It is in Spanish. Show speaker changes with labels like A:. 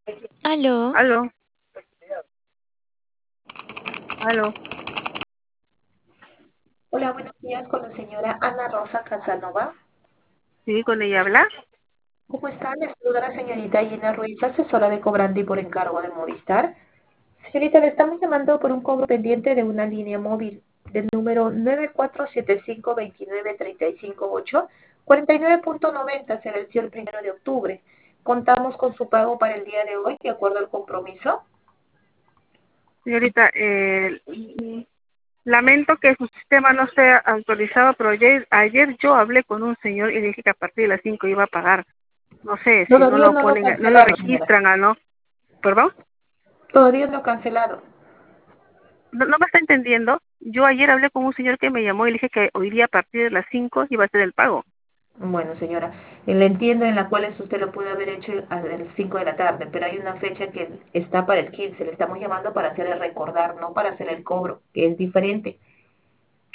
A: Aló,
B: Aló, aló.
C: Hola, buenos días con la señora Ana Rosa Casanova.
B: Sí, con ella habla.
C: ¿Cómo está? Le saluda la señorita Gina Ruiz, asesora de cobrante y por encargo de Movistar. Señorita, le estamos llamando por un cobro pendiente de una línea móvil del número 94752935.8. 49.90 se venció el 1 de octubre. Contamos con su pago para el día de hoy, de acuerdo al compromiso.
B: Señorita, lamento que su sistema no sea autorizado, pero ayer yo hablé con un señor y le dije que a partir de las 5 iba a pagar. No sé si no
C: Todavía
B: lo
C: no lo
B: ponen, no lo
C: cancelaron, señora.
B: registran o no. ¿Perdón?
C: Todavía no cancelado.
B: No me está entendiendo. Yo ayer hablé con un señor que me llamó y le dije que hoy día a partir de las 5 iba a ser el pago.
C: Bueno, señora, le entiendo en la cual usted lo puede haber hecho a las 5 de la tarde, pero hay una fecha que está para el 15. Le estamos llamando para hacer el recordar, no para hacer el cobro, que es diferente.